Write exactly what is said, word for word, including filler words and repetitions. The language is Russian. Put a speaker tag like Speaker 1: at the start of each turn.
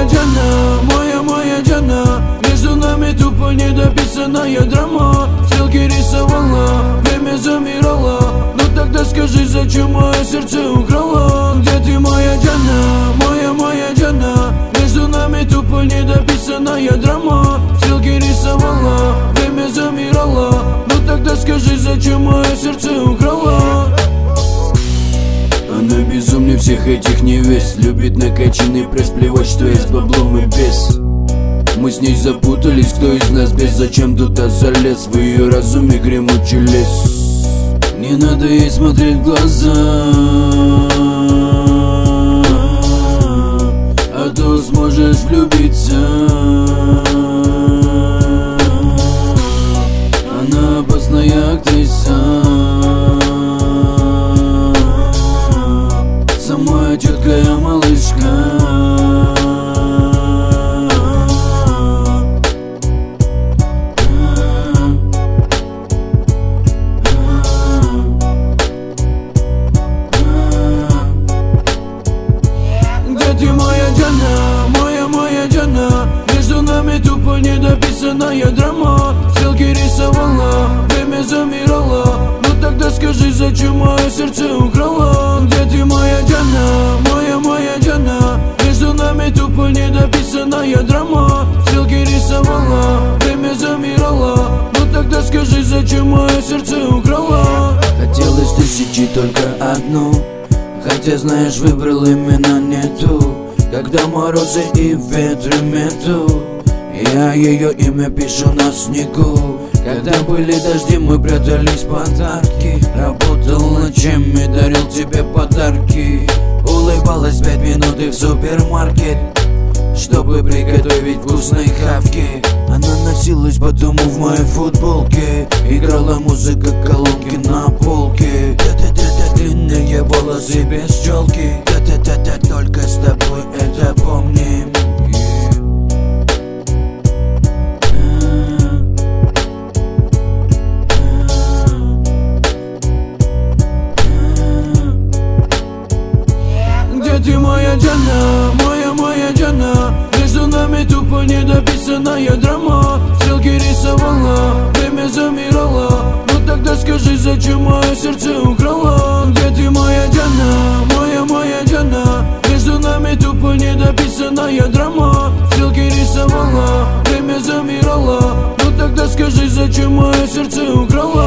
Speaker 1: Джанна, моя, моя Джанна. Между нами тупо недописанная драма. Стрелки рисовала, время замирало. Но тогда скажи, зачем мое сердце украла? Где ты, моя Джанна, моя, моя Джанна? Между нами тупо недописанная драма. Стрелки рисовала, время замирало. Но тогда скажи, зачем мое сердце украла? Она безумнее всех этих невест. Любит накачанный пресс, плевать, что есть баблом и без. Мы с ней запутались, кто из нас без. Зачем туда залез, в ее разуме гремучий лес. Не надо ей смотреть в глаза, а то сможешь влюбиться. Она опасная актриса, самая чуткая малышка. Где ты, моя Джанна, моя, моя Джанна? Между нами тупо недописанная драма. Стрелки рисовала, время замирало. Но тогда скажи, зачем мое сердце украла? Где ты, моя Джанна, моя, моя Джанна? Между нами тупо недописанная драма. Стрелки рисовала, время замирало. Но тогда скажи, зачем мое сердце украла?
Speaker 2: Хотелось тысячи, только одну. Хотя, знаешь, выбрал именно не ту. Когда морозы и ветры метут, я ее имя пишу на снегу. Когда были дожди, мы прятались подарки. Работал ночами, дарил тебе подарки. Улыбалась пять минут и в супермаркет, чтобы приготовить вкусные хавки. Она носилась по дому в моей футболке. Играла музыка, колонки на полке. Та-та-та-та, длинные волосы без челки. Та-та-та-та, только с тобой это помним.
Speaker 1: Где ты, моя Джанна, моя, моя Джанна? Между нами тупо недописанная драма. Стрелки рисовала, время замирало. Но тогда скажи, зачем мое сердце украла? Где ты, моя Джанна, моя, моя Джанна? Между нами тупо недописанная драма. Стрелки рисовала, время замирало. Но тогда скажи, зачем мое сердце украла?